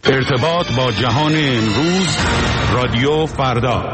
ارتباط با جهان امروز، رادیو فردا.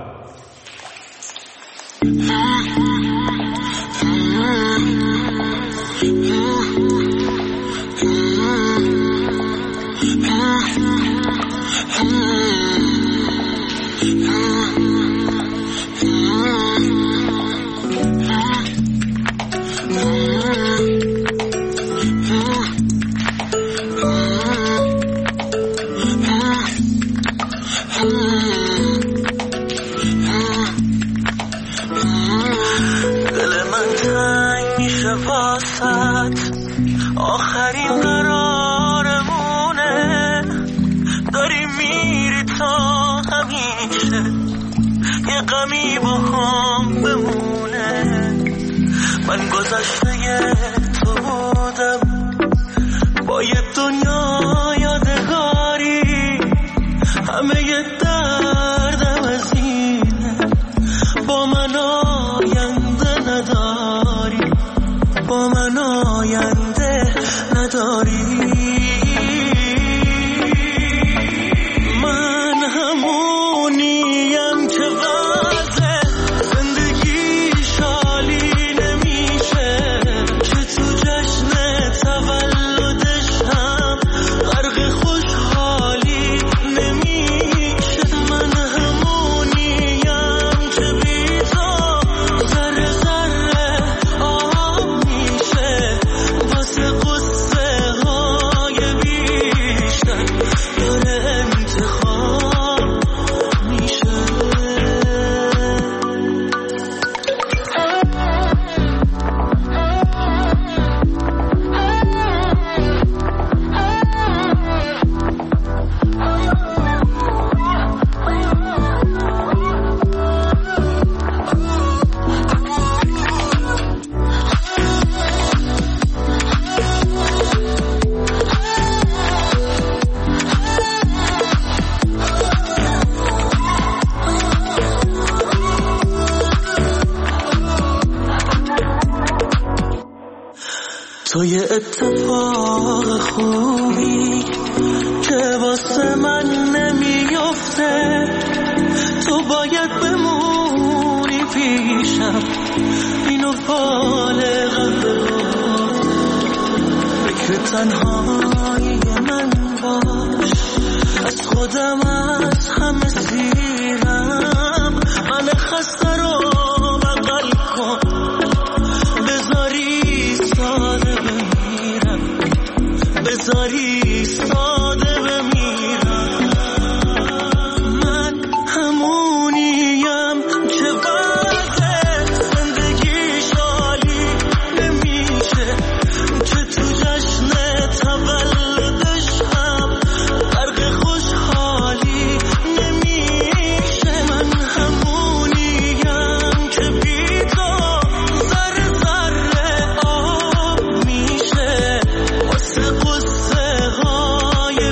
آخرین قرارمونه، داری میری تا همیشه یه غمی با هم بمونه. من گذشته تو بودم با یه دنیا یادگاری، همه یه دردم از اینه با من آینده نداری، با من آینده نداری. من همونیم که وضع زندگی شالی نمیشه، که تو جشن تولدش هم غرق خوشحالی نمیشه. من همونیم که بی تو ذره ذره آب میشه، واسه قصه های بیشتر داره انتخاب میشه. تو یه اتفاق خوبی که واسه من نمیفته، تو باید بمونی پیشم، اینو بالغم بگفته که تنهایی من باش. از خودم از همه سیرم، من خسته رو بغل کن، بذاری ساده بمیرم، بذاری ساده بمیرم. من همونیم که وضع زندگی شالی نمیشه، که تو جشن تولدش هم غرق خوشحالی نمیشه. من همونیم که بی تو ذره ذره آب میشه، واسه قصه های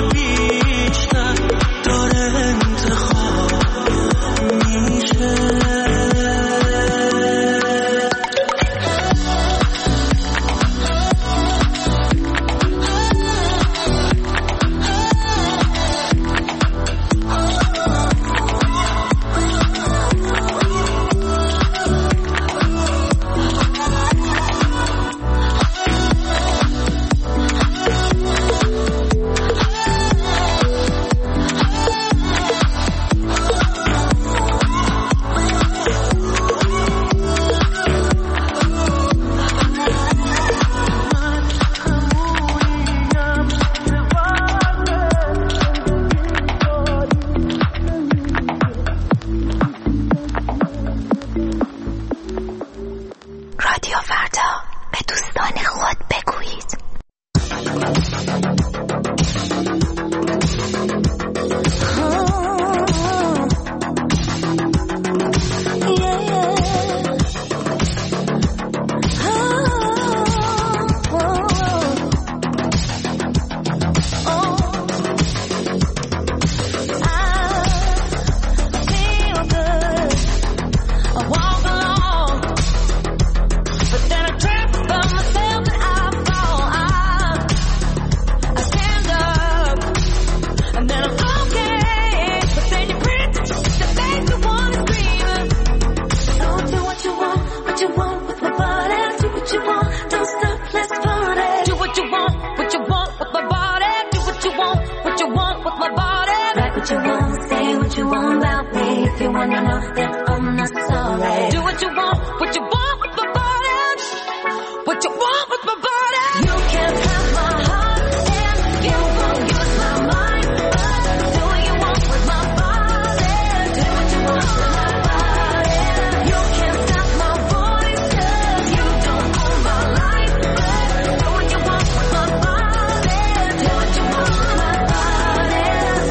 wanna know that I'm not sorry. Do what you want with my body. What you want with my body. You can't have my heart and you won't use my mind. But do what you want with my body. Do what you want with my body. You can't stop my voice 'cause you don't own my life. But do what you want with my body. Do what you want with my body.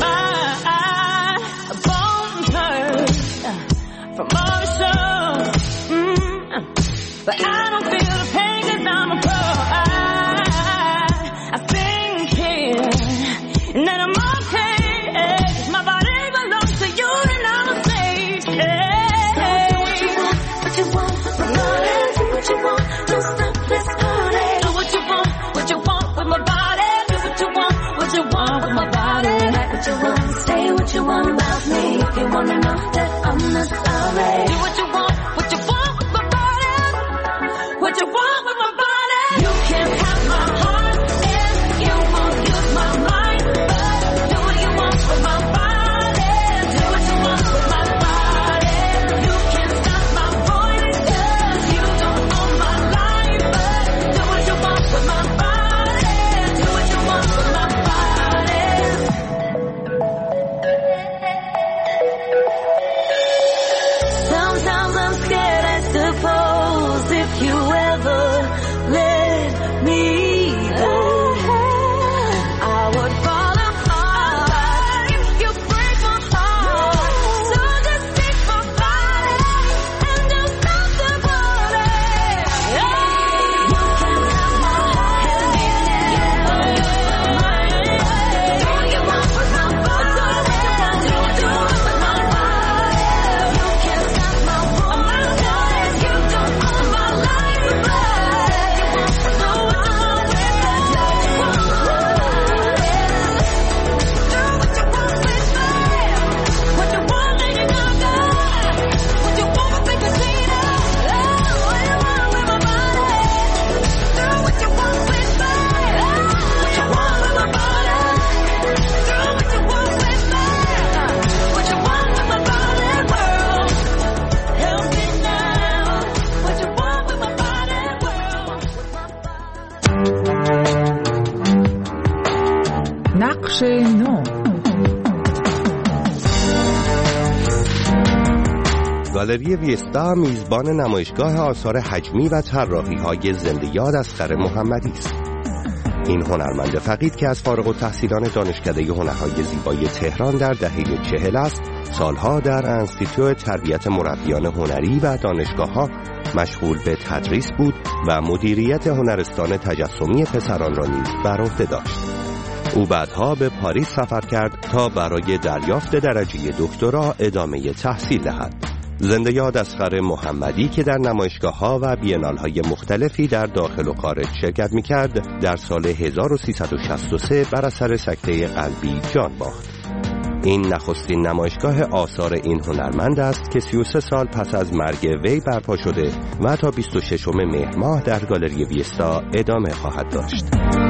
A bone hurt from motion, but I don't feel the pain 'cause I'm a pro. I think here and that I'm okay. My body belongs to you and I'm safe. Do what you want with my body. Do what you want, don't stop this party. Do what you want with my body. Do what you want with my body. Like what you want, say what you want about me. If you wanna know that I'm not sorry. Do what you want with my body. What you want with my body. You can't have my heart and you won't use my mind. But do what you want with my body. Do what you want with my body. You can't stop my voice 'cause you don't own my life. But do what you want with my body. Do what you want with my body. Sometimes I'm scared, I suppose, if you ever let me go, I would fall apart if you break my heart. So just take my body and don't stop the party. You can't have my heart. Do what you want with my body. Do what you want with my body. You can't stop my voice. You don't own my life. But do what you want with me. Do what you want with my body. Do what you want with me. What you want, Lady Gaga. What you want with Big Christina. What you want with my body. Do what you want with me. What you want with my body. Do what you want with me. What you want with my body, world. Help me now. What you want with my body, world. نقش نو. گالری ویستا میزبان نمایشگاه آثار حجمی و طراحی‌های زنده یاد اصغر محمدی است. این هنرمند فقید که از فارغ التحصیلان دانشکده هنرهای زیبای تهران در دهه 40 است، سالها در انستیتوی تربیت مربیان هنری و دانشگاه‌ها مشغول به تدریس بود و مدیریت هنرستان تجسمی پسران را نیز بر عهده داشت. او بعدها به پاریس سفر کرد تا برای دریافت درجه دکترا ادامه تحصیل دهد. زنده یاد اصغر محمدی که در نمایشگاه‌ها و بی‌انال‌های مختلفی در داخل و خارج شرکت می‌کرد، در سال 1363 بر اثر سکته قلبی جان باخت. این نخستین نمایشگاه آثار این هنرمند است که 33 سال پس از مرگ وی برپا شده و تا 26 مهر ماه در گالری ویستا ادامه خواهد داشت.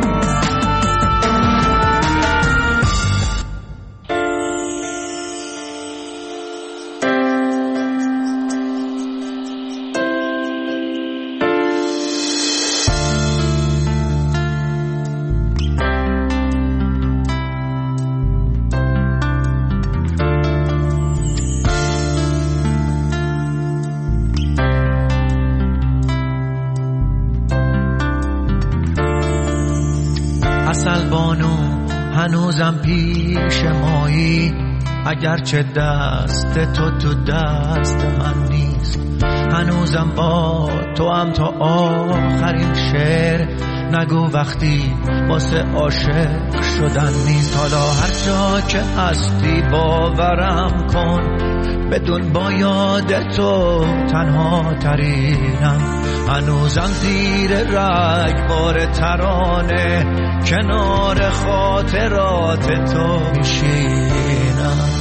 هنوزم پیش مایی، اگرچه دست تو دست من نیست. هنوزم با تو هم تا آخرین شعر نگو وقتی واسه عاشق شدن نیست. حالا هر جا که هستی باورم کن، بدون با یاد تو تنها ترینم. هنوزم زیر رگبار ترانه کنار خاطرات تو میشینم.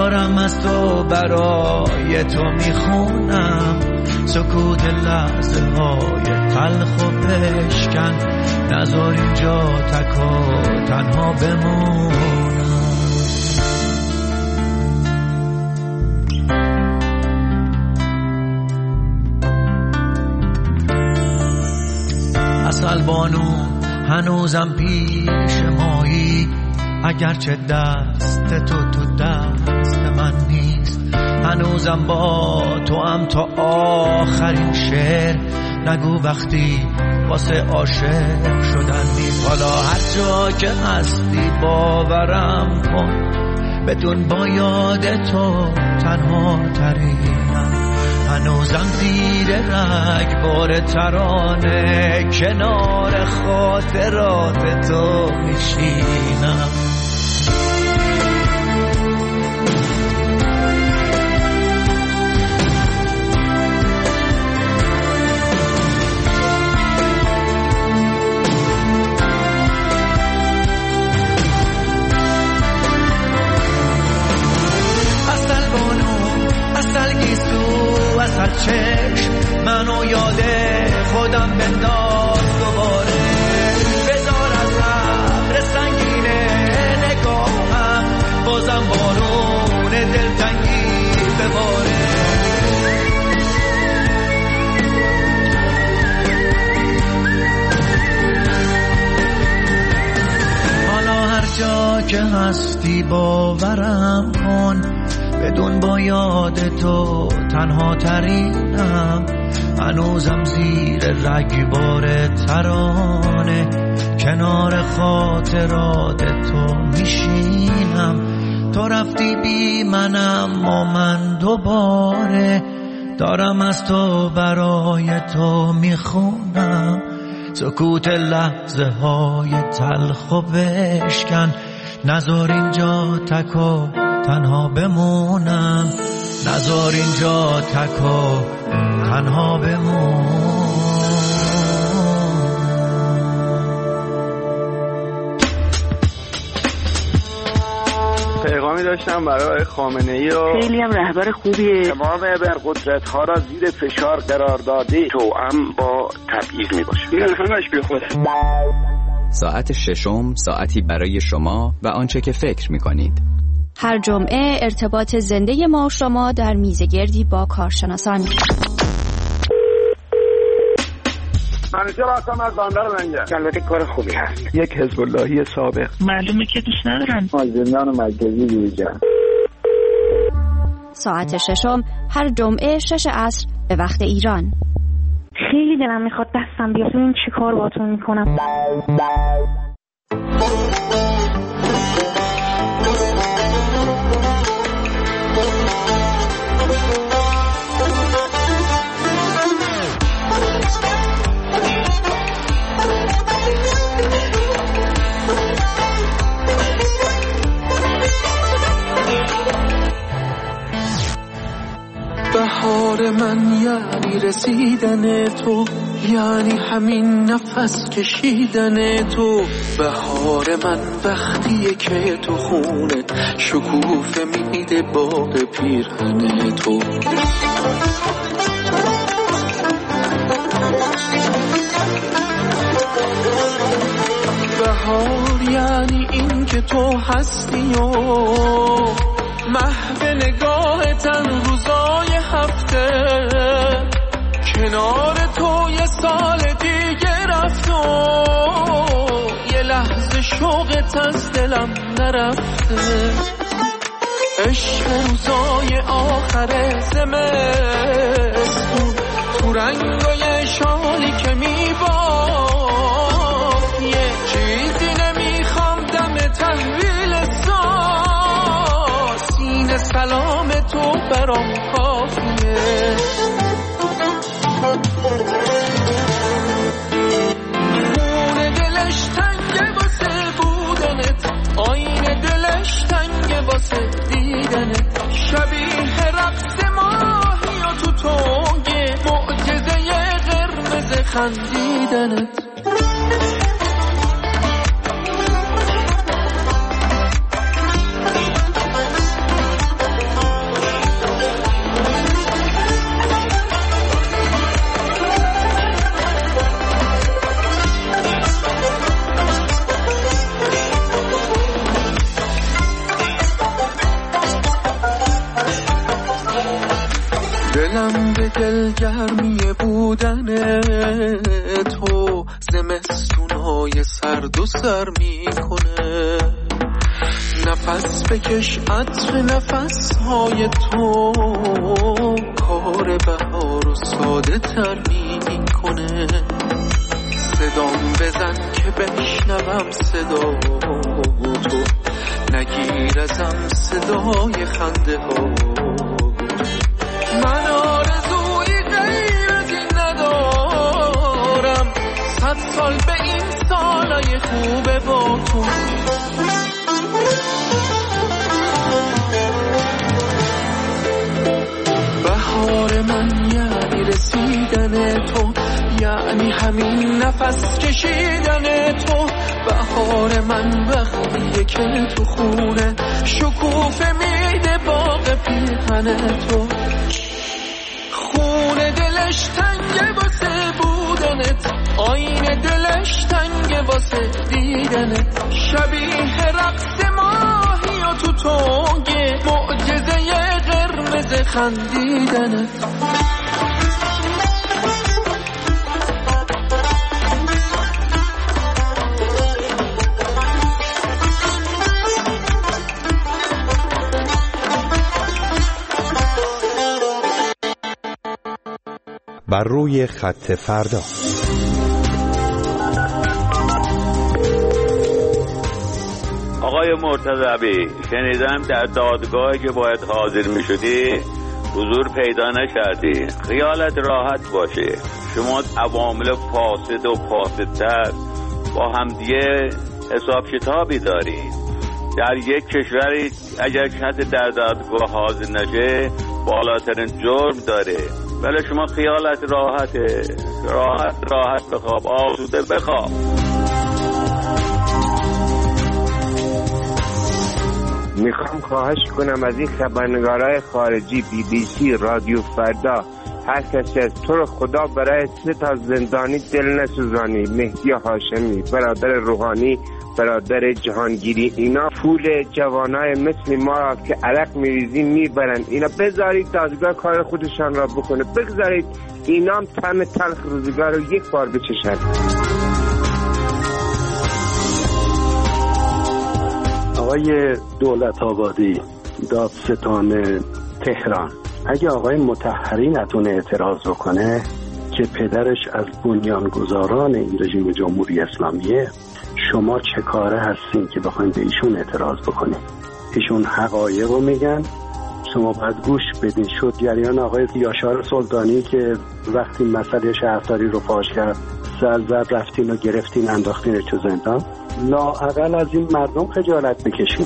دارم از تو برای تو میخونم سکوت لحظه های تلخ و بشکن نذار اینجا تک و تنها بمونم اصل بانو هنوزم پیش مایی اگرچه دست تو دست من نیست هنوزم با تو هم تا آخرین شعر نگو وقتی واسه عاشق شدن نیست حالا هر جا که هستی باورم کن بدون با یاد تو تنها ترینم هنوزم زیر رگبار ترانه کنار خاطرات تو میشینم چشم منو یاد خودم بنداز دوباره بذار از ابر سنگینه نگاهم بازم بارون دلتنگی بباره حالا هر جا که هستی باورم کن بدون با یاد تو تنها ترینم هنوزم زیر رگبار ترانه کنار خاطرات تو میشینم تو رفتی بی منم و من دوباره دارم از تو برای تو میخونم سکوت لحظه های تلخ و بشکن نذار اینجا تک و تنها بمونم نذار اینجا تک و تنها بمونم پیغامی داشتم برای خامنه‌ای و خیلی هم رهبر خوبیه تمام ابرقدرت ها را زیر فشار قرار داده توأم با تبعیض میباشه این همش بی خوده ساعت ششم ساعتی برای شما و آنچه که فکر میکنید هر جمعه ارتباط زنده ما و شما در میزگردی با کارشناسان منیجر هستم از بندر منجر البته کار خوبی هست یک حزب اللهی سابق معلومه که دوست ندارن زندان مرکزی بیرجان ساعت ششم هر جمعه 6 عصر به وقت ایران خیلی دلم میخواد دستم بیاد این چی کار باتون میکنم بهار من یعنی رسیدن تو یعنی همین نفس کشیدن تو بهار من وقتیه که تو خونت شکوفه میده باغ پیرهن تو بهار یعنی این که تو هستی و محو نگاهتن روزای هفته کنار تو یه سال دیگه رفت و یه لحظه شوقت از دلم نرفته عشق روزای آخر زمستون تو رنگای شالی که میباف یه چیزی نمیخوام دم تحویل سلام تو برام کافیه خون دلش تنگه واسه بودنت آینه دلش تنگه واسه دیدنت شبیه رقص ماهی و تو تنگه معجزه قرمز خندیدنت دلم به دلگرمی بودن تو زمستونای سرد و سر میکنه. نفس بکش عطر نفسهای تو کار بهار و ساده تر میکنه. صدام بزن که بشنوم صدا تو، نگیر ازم صدای خنده ها. من آرزوی غیر از این ندارم، 100 سال به این سالای خوبه با تو. بهار من یعنی رسیدن تو، یعنی همین نفس کشیدن تو. بهار من وقتیه که تو خونه شکوفه میده باغ پیرهن تو. خونه دلش تنگه واسه بودنت، آینه دلش تنگه واسه دیدنت. شبیه رقص ماهی و تو تنگه، معجزه قرمز خندیدنت. بر روی خط فردا. آقای مرتضوی، شنیدم در دادگاهی که باید حاضر می شدی حضور پیدا نکردی. خیالت راحت باشه، شما عوامل فاسد و فاسدتر با همدیگه حساب کتابی دارید. در یک کشوری اگر کسی در دادگاه حاضر نشه بالاترین جرم داره. ولی شما خیالت راحته، راحت بخواب، آسوده بخواب. میخوام خواهش کنم از این خبرنگارای خارجی، BBC، رادیو فردا، هر کسی از تو رو خدا برای 3 تا زندانی دل نسوزانی. مهدی هاشمی، برادر روحانی، برادر جهانگیری، اینا پول جوانای مثل ما را که عرق میریزی میبرن. اینا بذارید دادگاه کار خودشان را بکنه، بگذارید اینا هم طعم تلخ روزگار رو یک بار بچشن. آقای دولت آبادی، دادستان تهران، اگه آقای مطهری نتونه اعتراض بکنه که پدرش از بنیانگذاران این رژیم جمهوری اسلامیه، شما چه کاره هستین که بخواین به ایشون اعتراض بکنین؟ ایشون حقایق رو میگن، شما باید گوش بدین. شد جریان آقای یاشار سلطانی که وقتی مسئله شهرداری رو فاش کرد زرزر رفتین و گرفتین انداختین تو زندان. لااقل از این مردم خجالت بکشین.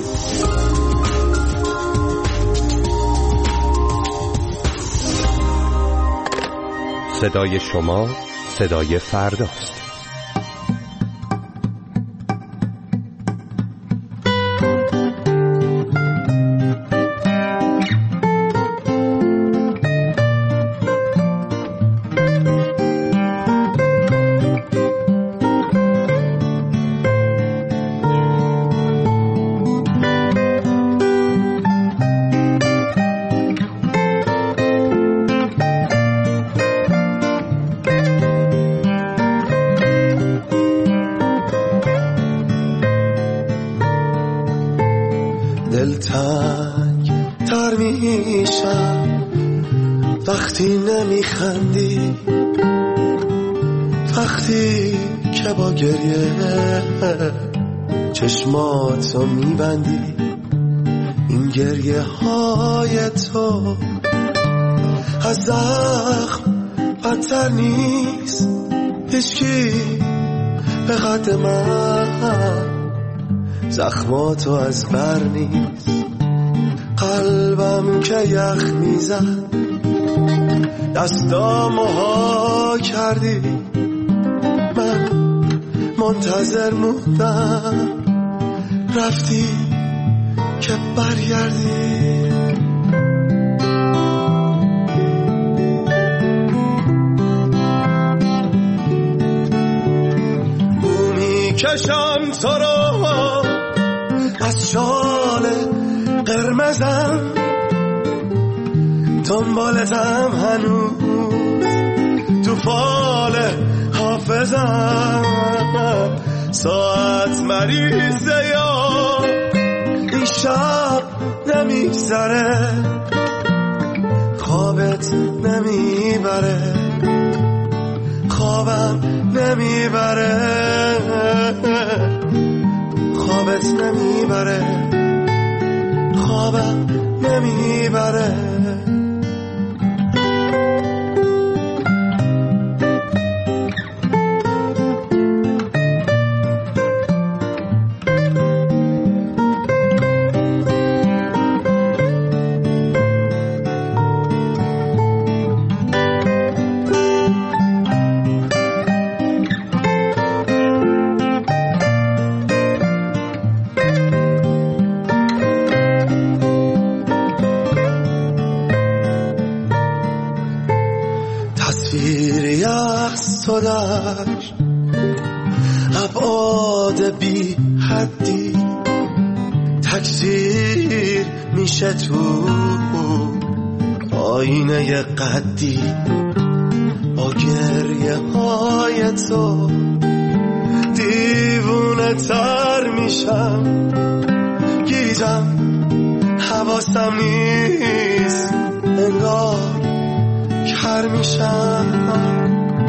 صدای شما صدای فرداست. دلتنگ تر میشم وقتی نمیخندی، وقتی که با گریه چشماتو میبندی. این گریه های تو از زخم بدتر نیست، هیچکی به قد من زخماتو از بر نیست. قلبم که یخ میزد دستامو ها کردی، من منتظر موندم رفتی که برگردی. بو میکشم تو رو از شال قرمزم، دنبالتم هنوز تو فال حافظم، ساعت مریضه یا این شب نمیگذره، خوابت نمیبره، خوابم نمیبره، خوابت نمیبره، خوابم نمیبره. تصویری از تو در ابعاد بی حدی تکثیر میشه تو آینه قدی، با گریه های تو دیوونه تر میشم، گیجم حواسم نیست، انگار کر میشم.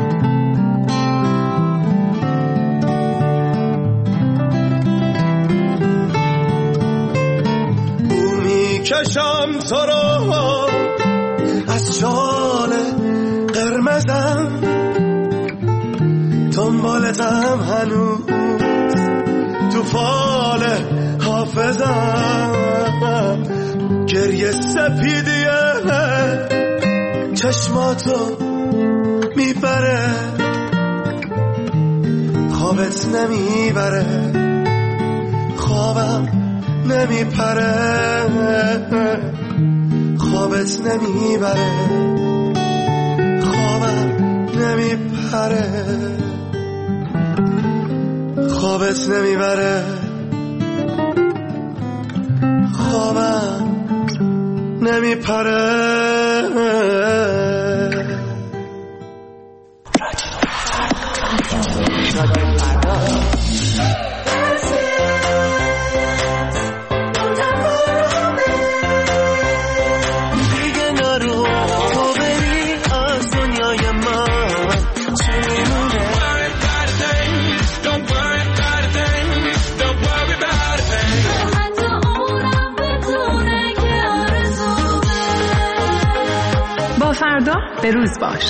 او میکشم تو رو از شال قرمزم، دنبالتم هنوز تو فال حافظم، گریه سپیدیه چشماتو میبره، خوابت نمیبره، خوابم نمیپره، خوابت نمیبره، خوابم نمیپره، خوابت نمیبره، خوابم نمیپره. فردا به روز باش.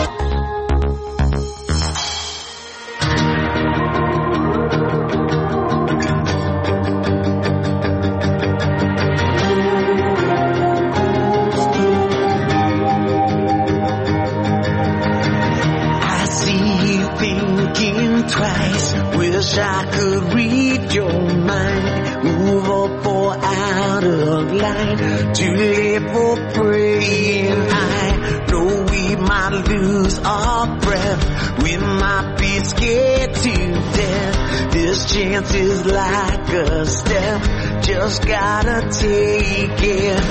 Wish I could read your mind, move up or out of line, to live or praying. I know we might lose our breath, we might be scared to death. This chance is like a step, just gotta take it.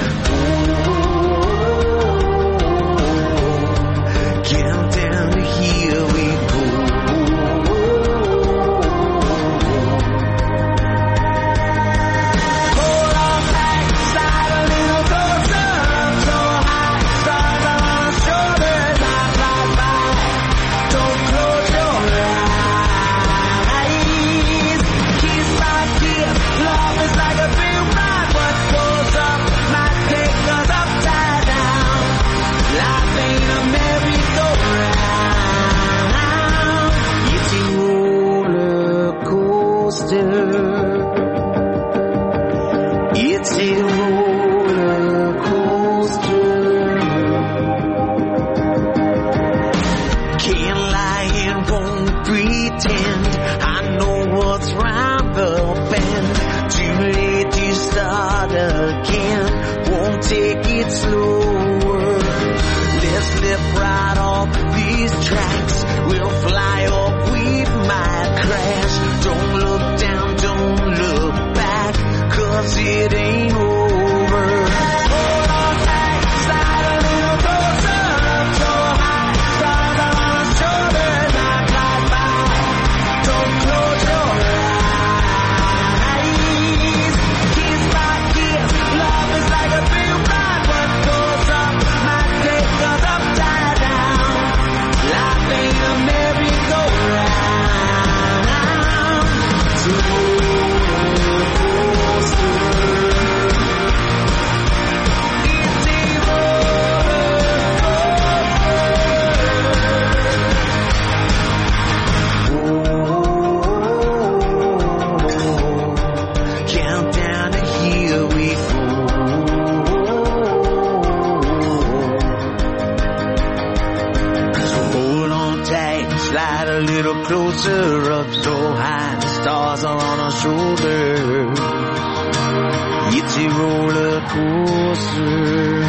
Count down to here we go. Love is like a big ride, what goes up might take us up. closer up so high, the stars are on our shoulders. It's a roller coaster.